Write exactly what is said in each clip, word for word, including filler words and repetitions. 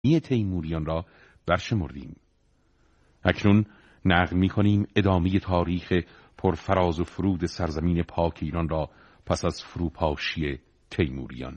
تیموریان را برشمردیم. اکنون نقل می‌کنیم ادامه تاریخ پرفراز و فرود سرزمین پاک ایران را پس از فروپاشی تیموریان.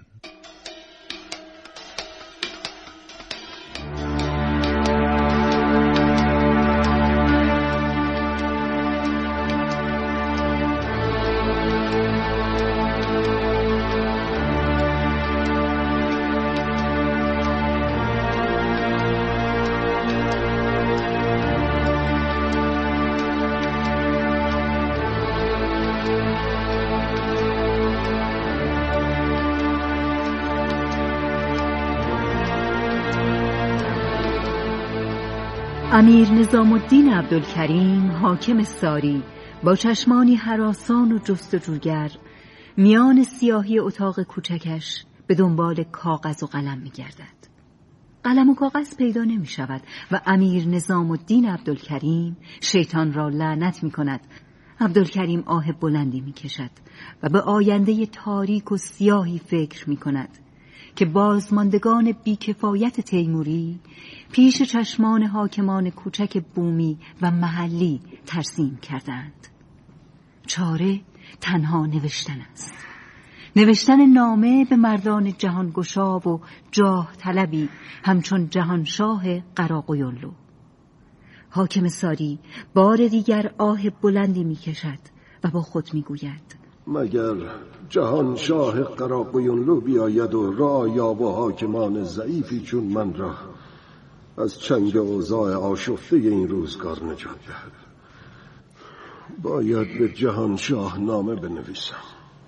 امیر نظام الدین عبدالکریم حاکم ساری با چشمانی هراسان و جستجوگر میان سیاهی اتاق کوچکش به دنبال کاغذ و قلم می گردد. قلم و کاغذ پیدا نمی شود و امیر نظام الدین عبدالکریم شیطان را لعنت می کند. عبدالکریم آه بلندی می کشد و به آینده تاریک و سیاهی فکر می کند که بازماندگان بیکفایت تیموری پیش چشمان حاکمان کوچک بومی و محلی ترسیم کردند. چاره تنها نوشتن است. نوشتن نامه به مردان جهانگشا و جاه طلبی همچون جهانشاه قراقویونلو. حاکم ساری بار دیگر آه بلندی می کشد و با خود می گوید: مگر جهانشاه قراقویونلو بیاید و رعایا و حاکمان ضعیفی چون من را از چنگ اوضاع آشفته این روزگار نجات دهد. باید به جهانشاه نامه بنویسم.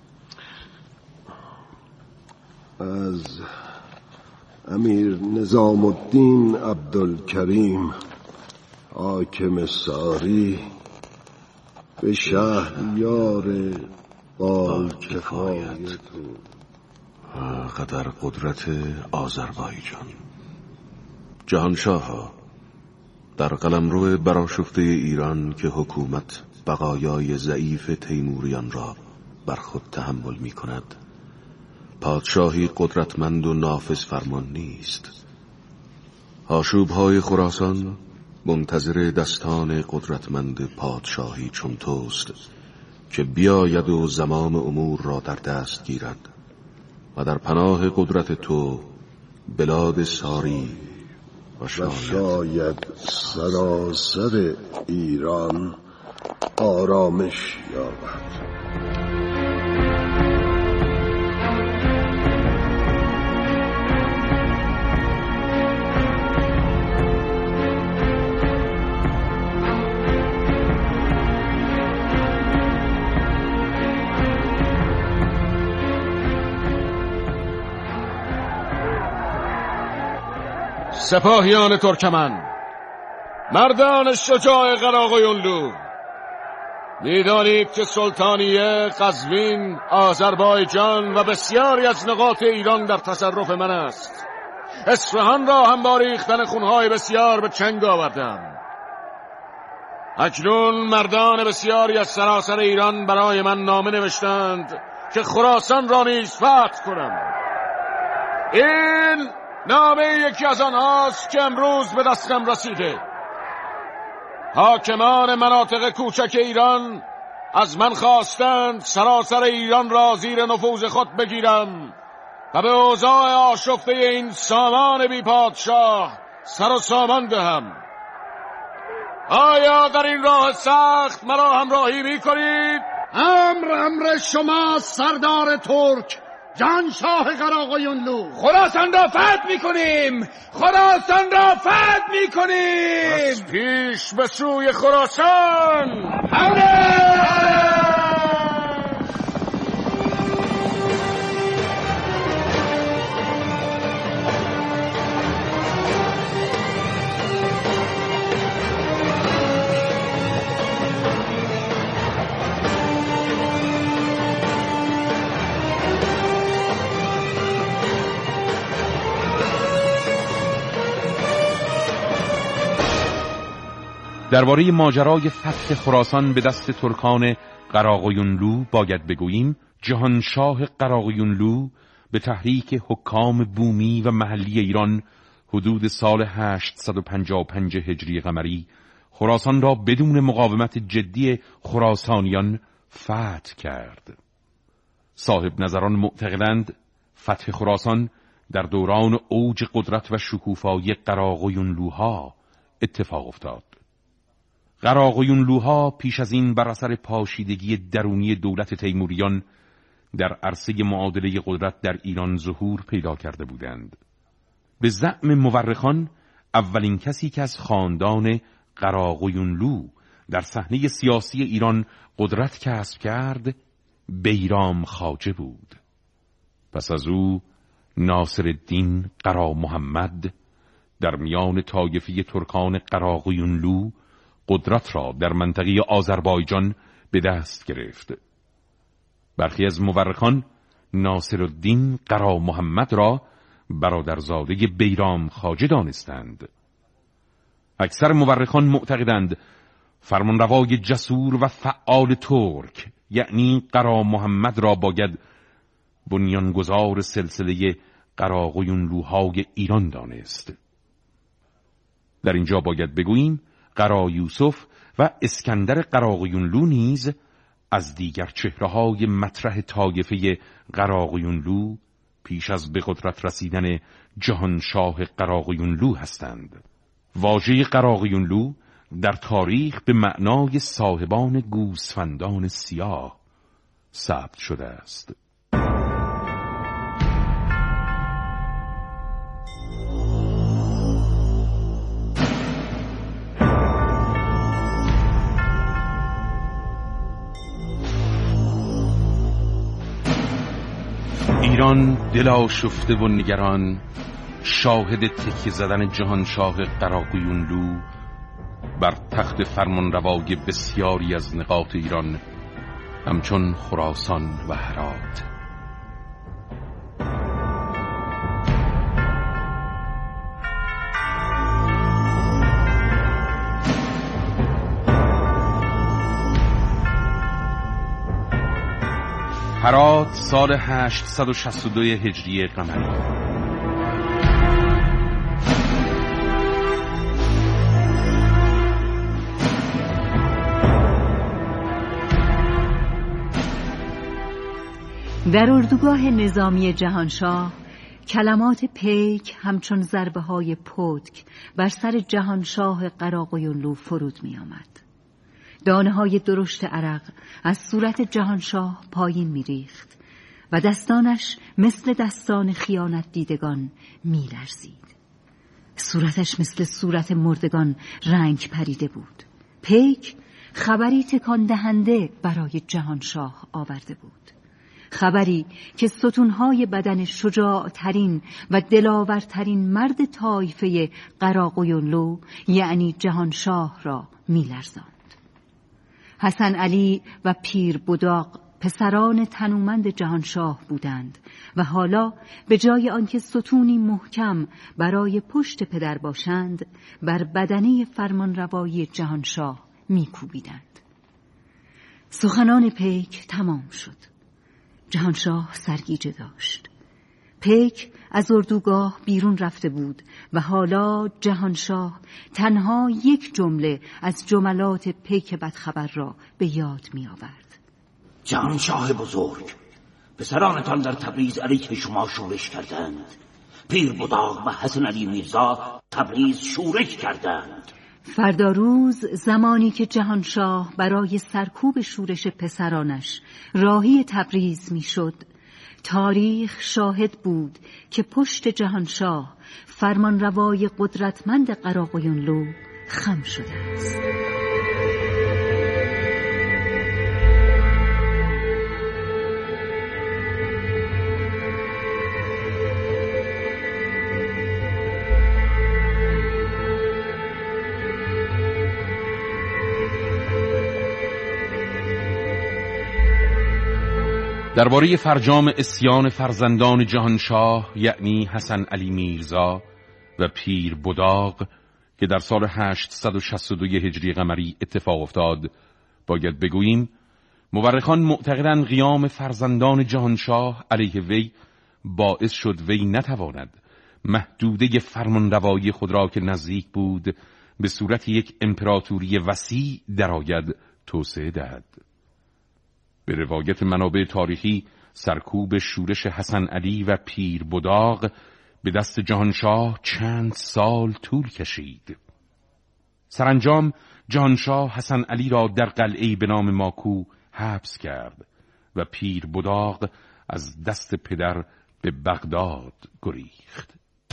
از امیر نظام الدین عبدالکریم حاکم ساری به شهریار بال کفایت و قدر قدرت آذربایجان. جهانشاه، در قلمرو برآشفته ایران که حکومت بقایای ضعیف تیموریان را بر خود تحمل می کند، پادشاهی قدرتمند و نافذ فرمان نیست. آشوب‌های خراسان منتظر دستان قدرتمند پادشاهی چون توست که بیاید و زمام امور را در دست گیرد و در پناه قدرت تو بلاد ساری و شاید, و شاید سراسر ایران آرامش یابد. سپاهیان ترکمن، مردان شجاع قراقویونلو، میدانید که سلطانیه، قزوین، آذربایجان و بسیاری از نقاط ایران در تصرف من است. اصفهان را هم با ریختن خونهای بسیار به چنگ آوردم. اکنون مردان بسیاری از سراسر ایران برای من نامه نوشتند که خراسان را نیز فتح کنم. این نامه یکی از آنهاست که امروز به دستم رسیده. حاکمان مناطق کوچک ایران از من خواستند سراسر ایران را زیر نفوذ خود بگیرم و به اوضاع آشفته این سامان بی پادشاه سر و سامان دهم. آیا در این راه سخت مرا همراهی می کنید؟ امر امر شما سردار ترک جهانشاه قراقویونلو. خراسان را فتح میکنیم، خراسان را فتح میکنیم. از پیش به سوی خراسان. حمله! درباره ماجرای فتح خراسان به دست ترکان قراقویونلو باید بگوییم جهانشاه قراقویونلو به تحریک حکام بومی و محلی ایران حدود سال هشتصد و پنجاه و پنج هجری قمری خراسان را بدون مقاومت جدی خراسانیان فتح کرد. صاحب نظران معتقدند فتح خراسان در دوران اوج قدرت و شکوفایی قراقویونلوها اتفاق افتاد. قراقویونلوها پیش از این بر اثر پاشیدگی درونی دولت تیموریان در عرصه معادله قدرت در ایران ظهور پیدا کرده بودند. به زعم مورخان اولین کسی که از خاندان قراقویونلو در صحنه سیاسی ایران قدرت کسب کرد بیرام خواجه بود. پس از او ناصرالدین قرا محمد در میان طایفه ترکان قراقویونلو قدرت را در منطقه آذربایجان به دست گرفت. برخی از مورخان ناصرالدین قرا محمد را برادرزاده بیرام خواجه دانستند. اکثر مورخان معتقدند فرمانروای جسور و فعال ترک یعنی قرا محمد را باید بنیانگذار سلسله قراقویونلوهای ایران دانست. در اینجا باید بگوییم قرا یوسف و اسکندر قراقویونلو نیز از دیگر چهره‌های مطرح طایفه قراقویونلو پیش از به قدرت رسیدن جهانشاه قراقویونلو هستند. واژه قراقویونلو در تاریخ به معنای صاحبان گوسفندان سیاه ثبت شده است. ایران دل آشفته و نگران شاهد تکیه زدن جهانشاه قراقویونلو بر تخت فرمانروای بسیاری از نقاط ایران همچون خراسان و هرات. هرات سال هشتصد و شصت و دو هجری قمری. در اردوگاه نظامی جهانشاه کلمات پیک همچون ضربه های پتک بر سر جهانشاه قراقویونلو فرود می آمد. دانه های درشت عرق از صورت جهانشاه پایین می ریخت و دستانش مثل دستان خیانت دیدگان می لرزید. صورتش مثل صورت مردگان رنگ پریده بود. پیک خبری تکان دهنده برای جهانشاه آورده بود. خبری که ستونهای بدن شجاع ترین و دلاورترین مرد طایفه قراقویونلو یعنی جهانشاه را می لرزاند. حسن علی و پیر بداق پسران تنومند جهانشاه بودند و حالا به جای آنکه ستونی محکم برای پشت پدر باشند بر بدنه فرمانروایی جهانشاه میکوبیدند. سخنان پیک تمام شد. جهانشاه سرگیجه داشت. پیک از اردوگاه بیرون رفته بود و حالا جهانشاه تنها یک جمله از جملات پیک بدخبر را به یاد می آورد. جهانشاه بزرگ، پسرانتان در تبریز علیه شما شورش کردند. پیر بداغ و حسن علی میرزا تبریز شورش کردند. فردا روز زمانی که جهانشاه برای سرکوب شورش پسرانش راهی تبریز می شد، تاریخ شاهد بود که پشت جهانشاه فرمانروای قدرتمند قراقویونلو خم شده است. درباره فرجام اسیان فرزندان جهانشاه یعنی حسن علی میرزا و پیر بداغ که در سال هشتصد و شصت و دو هجری قمری اتفاق افتاد باید بگوییم مورخان معتقدند قیام فرزندان جهانشاه علیه وی باعث شد وی نتواند محدوده فرمانروایی خود را که نزدیک بود به صورت یک امپراتوری وسیع درآید توسعه دهد. به روایت منابع تاریخی سرکوب شورش حسن علی و پیر بداغ به دست جهانشاه چند سال طول کشید. سرانجام جهانشاه حسن علی را در قلعه‌ای به نام ماکو حبس کرد و پیر بداغ از دست پدر به بغداد گریخت.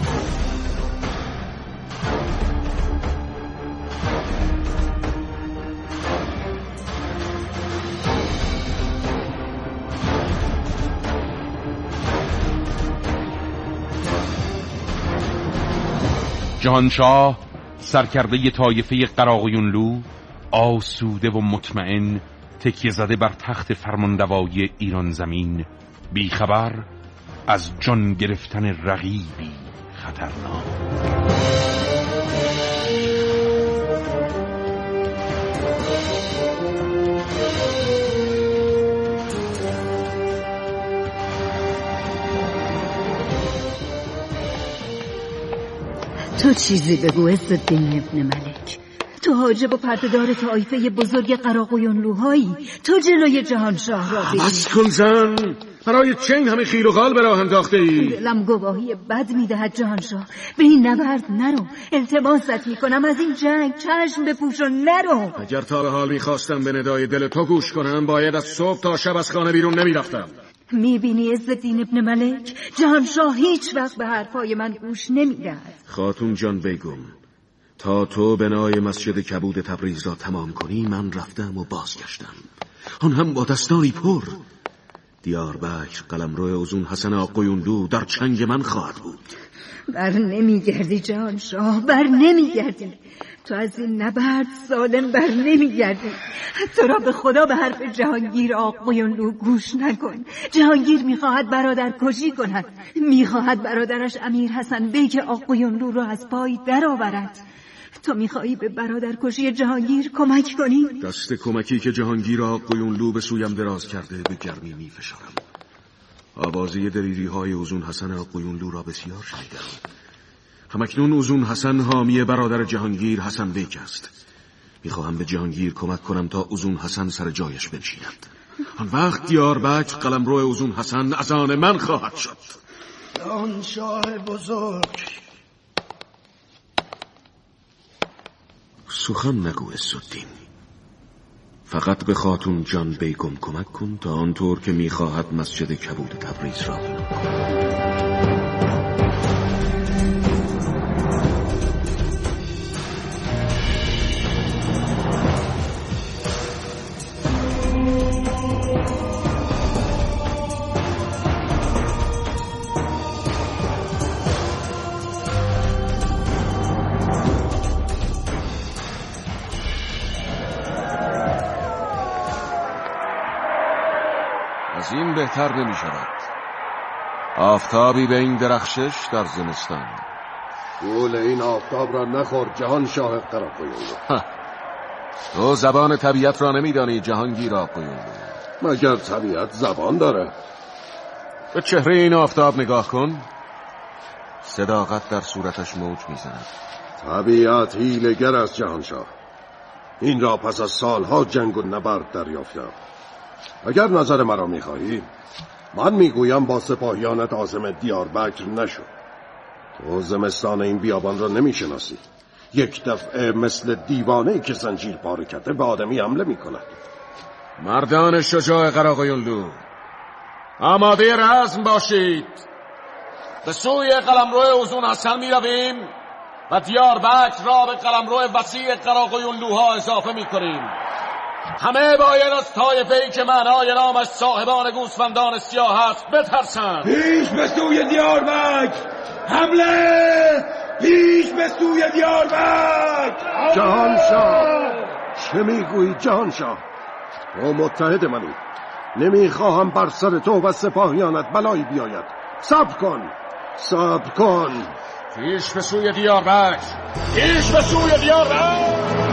جهانشاه سرکرده طایفه قراقیونلو آسوده و مطمئن تکیه زده بر تخت فرمانروایی ایران زمین، بیخبر از جان گرفتن رقیبی خطرناک. تو چیزی بگو عزالدین ابن ملک. تو حاجب و پردهدار طایفه بزرگ قراقیونلوهایی. تو جلوی جهانشاه را بگیر. بس کن زن، برای چه این همه خیل و خال به راه انداخته ای؟ دلم گواهی بد میدهد جهانشاه. به این نبرد نرو. التماست میکنم از این جنگ چشم بپوش و نرو. اگر تا به حال میخواستم به ندای دل تو گوش کنم، باید از صبح تا شب از خانه بیرون نمیرفتم. میبینی عزالدین ابن ملک، جهانشاه هیچ وقت به حرفای من گوش نمیدهد. خاتون جان بیگم، تا تو بنای مسجد کبود تبریز را تمام کنی من رفتم و بازگشتم، آن هم با دستانی پر. دیاربکر قلمرو اوزون حسن آقایونلو در چنگ من خواهد بود. بر نمیگردی جهانشاه، بر نمیگردی. تو از این نبرد سالم بر نمیگردی. تو را به خدا به حرف جهانگیر آقایونلو گوش نکن. جهانگیر میخواهد برادر کشی کند، میخواهد برادرش امیر حسن بیک آقایونلو را از پای درآورد. تو میخواهی به برادر کشی جهانگیر کمک کنی؟ دست کمکی که جهانگیر آقایونلو به سویم دراز کرده به گرمی میفشارم. آوازه دلیری های اوزون حسن آقایونلو را بسیار شنیدم. همکنون اوزون حسن حامی برادر جهانگیر حسن بیک است. میخواهم به جهانگیر کمک کنم تا اوزون حسن سر جایش بنشیند. آن وقت دیاربکر قلمرو اوزون حسن از آن من خواهد شد. آن شاه بزرگ، سخن نگو عزالدین، فقط به خاتون جان بیگم کمک کن تا آنطور که میخواهد مسجد کبود تبریز را بنا کن. از این بهتر نمی شود. آفتابی به این درخشش در زمستان. گول این آفتاب را نخور جهان شاه قراقیونلو. تو زبان طبیعت را نمیدانی جهانگیر آقایونلو. مگر طبیعت زبان داره؟ به چهره این آفتاب نگاه کن، صداقت در صورتش موج میزند. طبیعت حیله‌گر است جهانشاه. این را پس از سالها جنگ و نبرد دریافتم. اگر نظر مرا میخواهی، من میگویم با سپاهیانت عازم دیاربکر نشو. تو زمستان این بیابان را نمیشناسی. یک دفعه مثل دیوانه‌ای که زنجیر پاره کرده به آدمی حمله میکند. مردان شجاع قراقیونلو، آماده رزم باشید. به سوی قلمرو اوزون حسن میرویم و دیاربکر را به قلمرو وسیع قراقیونلوها اضافه میکنیم. همه باید از طایفه‌ای که معنای نامش صاحبان گوسفندان سیاه است بترسند. پیش به سوی دیاربکر، حمله! پیش به سوی دیاربکر! جهانشاه، چه میگویی جهانشاه؟ تو متحد منی. نمیخواهم بر سر تو و سپاهیانت بلایی بیاید. صبر کن، صبر کن. پیش به سوی دیاربکر، پیش به سوی دیاربکر!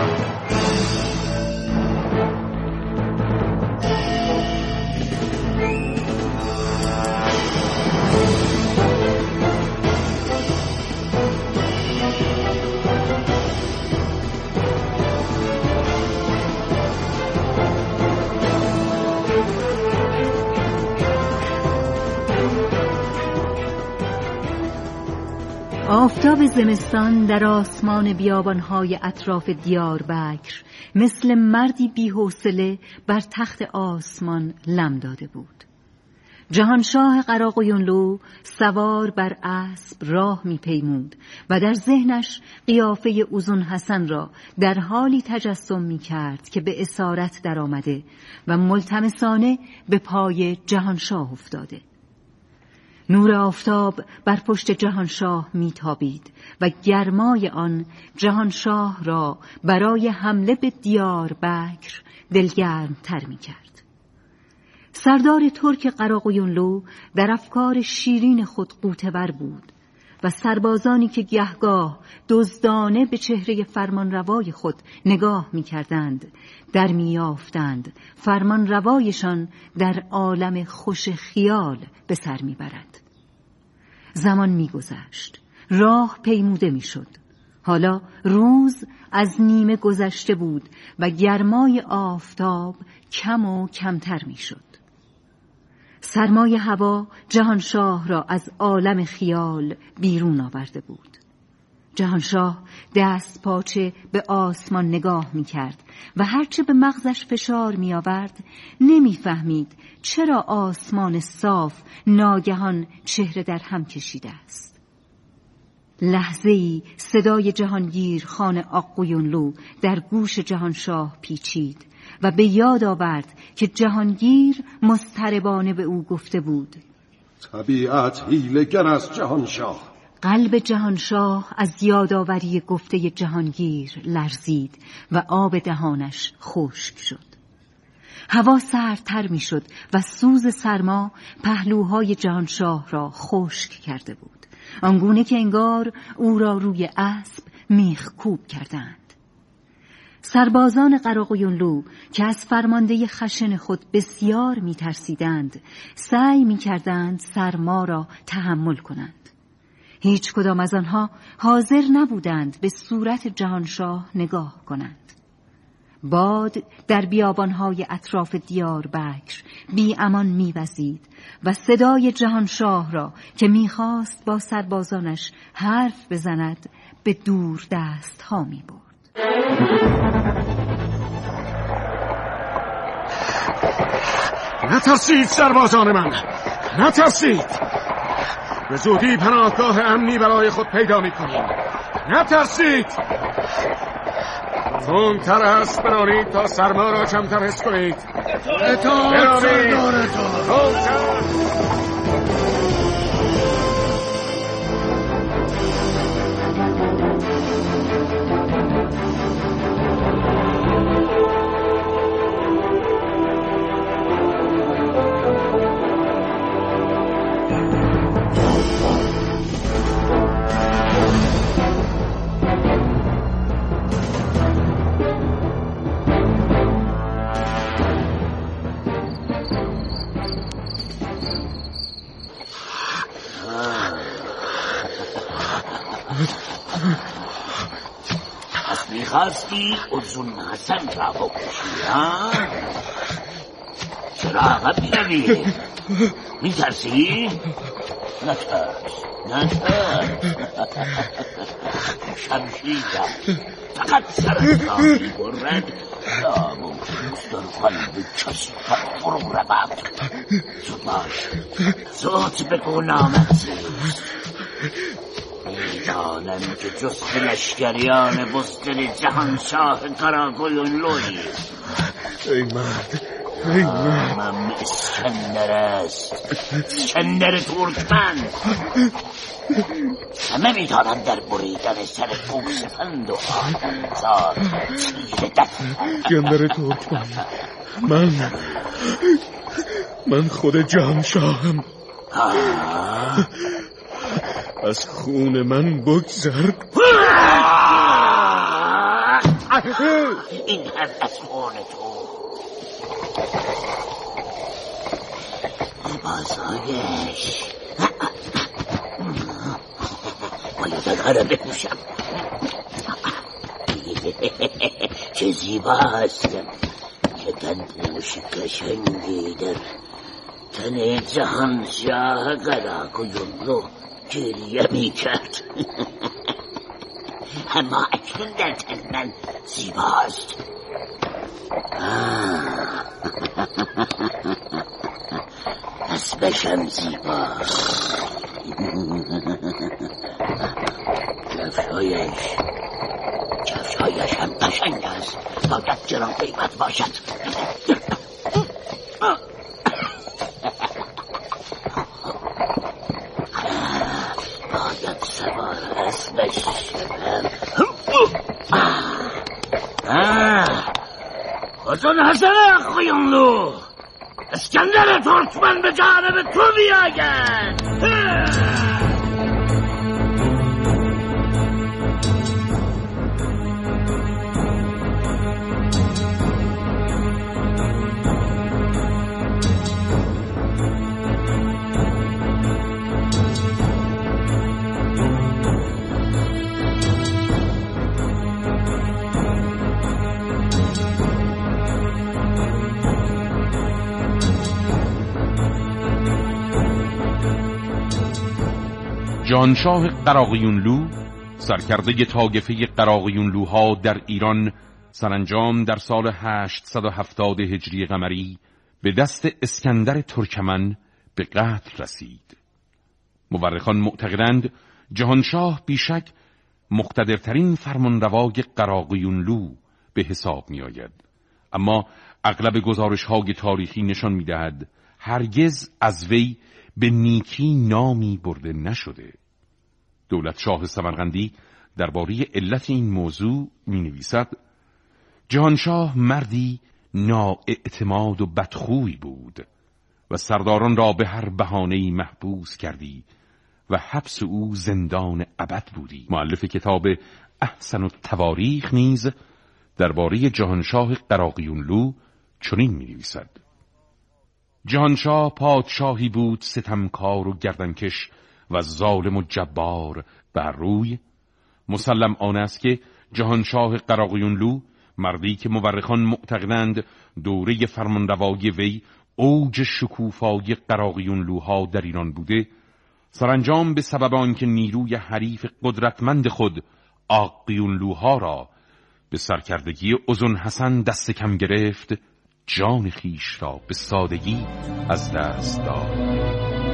آفتاب زمستان در آسمان بیابانهای اطراف دیار بکر مثل مردی بی‌حوصله بر تخت آسمان لم داده بود. جهانشاه قراقویونلو سوار بر اسب راه می پیمود و در ذهنش قیافه اوزون حسن را در حالی تجسم می کرد که به اسارت در آمده و ملتمسانه به پای جهانشاه افتاده. نور آفتاب بر پشت جهانشاه میتابید و گرمای آن جهانشاه را برای حمله به دیار بکر دلگرم تر می کرد. سردار ترک قراقویونلو در افکار شیرین خود غوطه‌ور بود و سربازانی که گهگاه دزدانه به چهره فرمانروای خود نگاه می کردند در می یافتند فرمانروایشان در عالم خوش خیال به سر می برد. زمان می گذشت، راه پیموده می شد. حالا روز از نیمه گذشته بود و گرمای آفتاب کم و کمتر می شد. سرمای هوا جهانشاه را از عالم خیال بیرون آورده بود. جهانشاه دست پاچه به آسمان نگاه می کرد و هرچه به مغزش فشار می آورد نمی فهمید چرا آسمان صاف ناگهان چهره در هم کشیده است. لحظه‌ای صدای جهانگیر خان آقویونلو در گوش جهانشاه پیچید و به یاد آورد که جهانگیر مضطربانه به او گفته بود: طبیعت حیله‌گر است جهانشاه. قلب جهانشاه از یادآوری گفته جهانگیر لرزید و آب دهانش خشک شد. هوا سردتر می شد و سوز سرما پهلوهای جهانشاه را خشک کرده بود، آنگونه که انگار او را روی اسب میخ کوب کردند. سربازان قراقویونلو که از فرمانده خشن خود بسیار می ترسیدند سعی می کردند سرما را تحمل کنند. هیچ کدام از آنها حاضر نبودند به صورت جهانشاه نگاه کنند. باد در بیابانهای اطراف دیار بکر بی امان می‌وزید و صدای جهانشاه را که می‌خواست با سربازانش حرف بزند به دور دست ها می‌برد. نترسید سربازان من، نترسید. به زودی پناهگاه امنی برای خود پیدا می‌کنیم. نترسید. تندتر است برانید تا سرما را کمتر حس کنید. اطاعت سردارتان. پس میخواستی اوزون حسن را بکشی ها؟ چرا عقب میروی؟ میترسی؟ نترس نترس. شمشیرم فقط سرت را میبرد یا ممکن در قلب کسی فرو رود. زود باش، زود بگو نامت زیست. میدانم که جز لشکریان بزدل جهانشاه قراقویونلویی. ای مرد، ای مرد. نامم اسکندر است، اسکندر ترکمن. همه میدانم در بریدن سر گوسفند و آدمزاد تیر دست. اسکندر ترکمن، من من خود جهانشاهم. از خون من بگذر. این هم از خون تو. بازایش باید آنها را بکوشم. چه زیبا هستم که تن پوش قشنگی در تن جهانشاه قراقویونلو گریه میکرد. اما اکنون در تن من زیباست. اسبشم زیباست. کفشایش کفشایش هم قشنگ است. باید گران قیمت باشد. باید سوار اسبش شدم. حسن حسن آقایونلو، اسکندر ترکمن به جانب تو بیاید. جهانشاه قراقیونلو، سرکرده طایفه قراقیونلوها در ایران، سرانجام در سال هشتصد و هفتاد هجری قمری به دست اسکندر ترکمن به قتل رسید. مورخان معتقدند جهانشاه بیشک مقتدرترین فرمانروای قراقیونلو به حساب می آید، اما اغلب گزارش‌های تاریخی نشان می‌دهد هرگز از وی به نیکی نامی برده نشده. دولت شاه سمرقندی درباره علت این موضوع می نویسد: جهانشاه مردی نااعتماد و بدخوی بود و سرداران را به هر بهانه‌ای محبوس کردی و حبس او زندان ابد بودی. مؤلف کتاب احسن التواریخ نیز درباره جهانشاه قراقیونلو چنین می نویسد: جهانشاه پادشاهی بود ستمکار و گردنکش و ظالم و جبار بر روی. مسلم آن است که جهانشاه قراقیونلو، مردی که مورخان معتقدند دوره فرمانروایی وی اوج شکوفایی قراقیونلوها در ایران بوده، سرانجام به سبب آنکه نیروی حریف قدرتمند خود آقیونلوها را به سرکردگی اذن حسن دست کم گرفت، جان خیش را به سادگی از دست داد.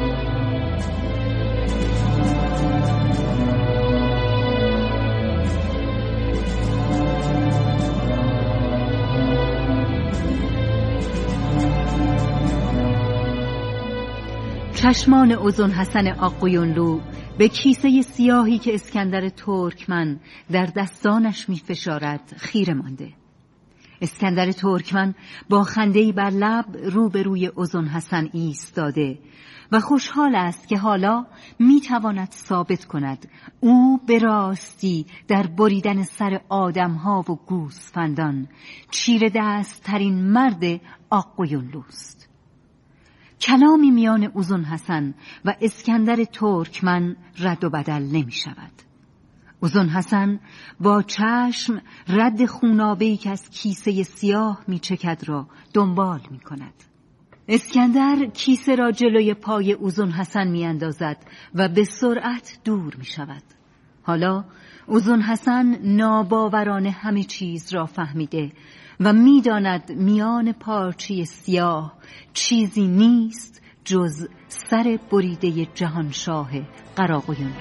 چشمان اذن حسن آقایونلو به کیسه سیاهی که اسکندر ترکمن در دستانش می فشارد خیره مانده. اسکندر ترکمن با خنده‌ای بر لب روبروی اذن حسن ایستاده و خوشحال است که حالا می تواند ثابت کند او به راستی در بریدن سر آدم‌ها و گوسفندان چیره دست ترین مرد آقایونلوست. کلامی میان اذن حسن و اسکندر ترکمن رد و بدل نمی شود. اذن حسن با چشم رد خونابه‌ای که از کیسه سیاه می چکد را دنبال می کند. اسکندر کیسه را جلوی پای اذن حسن می اندازد و به سرعت دور می شود. حالا اذن حسن ناباورانه همه چیز را فهمیده و می‌داند میان پارچه سیاه چیزی نیست جز سر بریده جهانشاه قراقیونلو.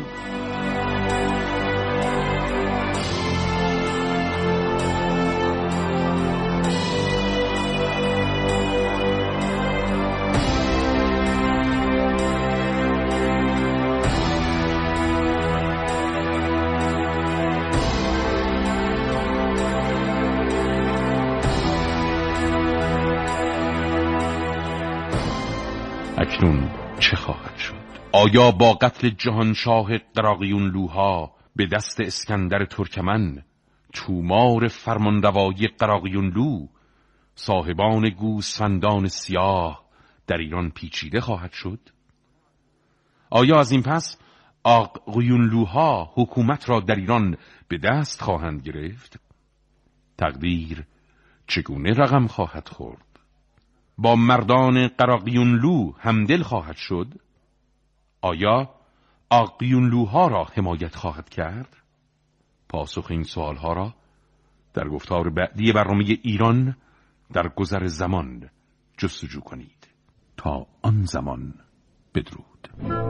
اکنون چه خواهد شد؟ آیا با قتل جهانشاه قراقیونلوها به دست اسکندر ترکمن، تومار فرمانروایی قراقیونلو، صاحبان گوسفندان سیاه در ایران پیچیده خواهد شد؟ آیا از این پس آقایونلوها حکومت را در ایران به دست خواهند گرفت؟ تقدیر چگونه رقم خواهد خورد؟ با مردان قراقیونلو همدل خواهد شد؟ آیا آقیونلوها را حمایت خواهد کرد؟ پاسخ این سوالها را در گفتار بعدی برنامه ایران در گذر زمان جستجو کنید. تا آن زمان بدرود.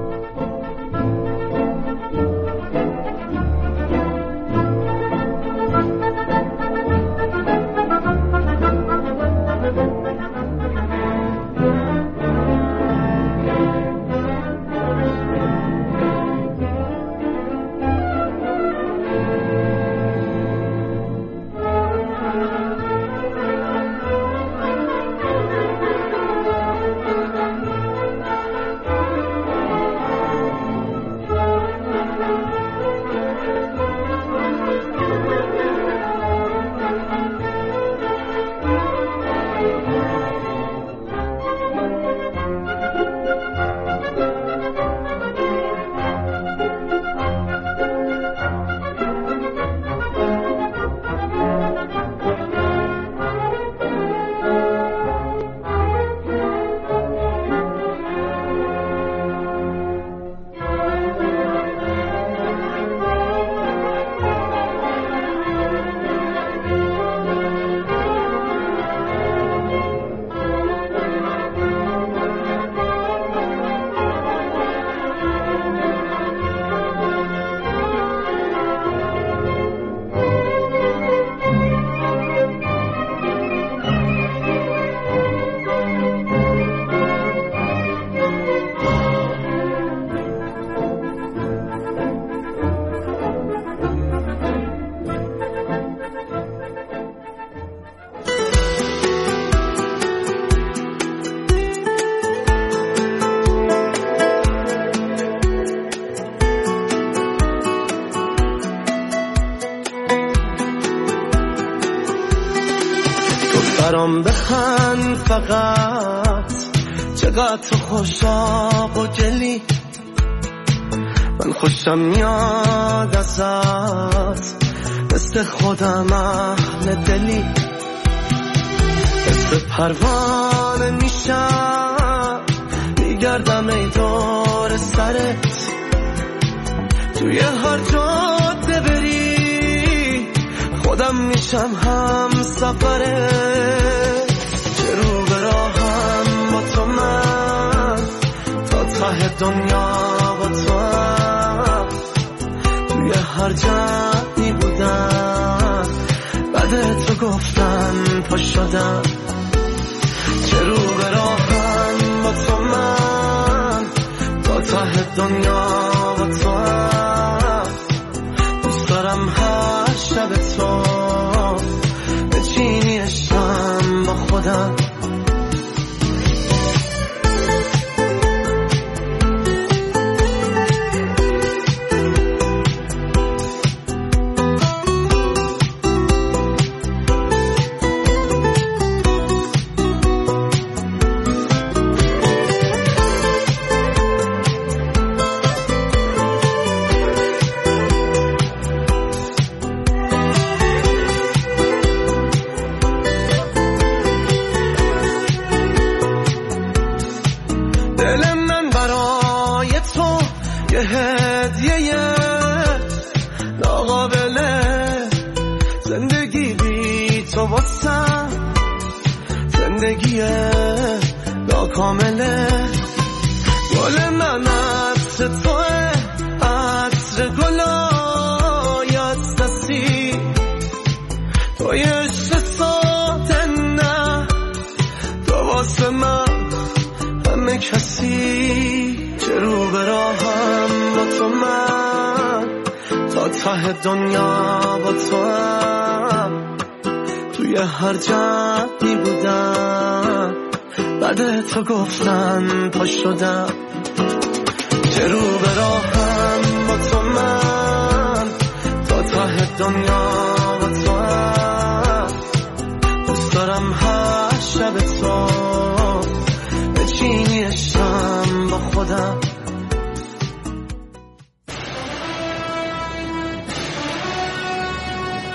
برام بخند فقط، چقدر تو خوشاب و گلی، من خوشم میاد ازت، مثل خودم اهل دلی، مثل پروانه میشم میگردم ای دور سرت، توی هر جاده بری خودم میشم هم سفره، چه رو به راهم با تو من، تا ته دنیا با تو هم، توی هر جایی بودم بعد تو گفتن پا شدم، چه رو به راهم با تو من، تا ته دنیا با تو هم، دوست دارم هر شب تو بچینی عشقم با خودم. زندگی ناکامله، گل من عطر توه، عطر گلای از دستی، توی عشق ساده نه، تو واسه من همه کسی، چه رو به راهم با تو من، تا ته دنیا با تو هم، توی هر جایی بودم بعد تو گفتن پا شدم، چه رو به راهم با تو من، تا ته دنیا با تو هم،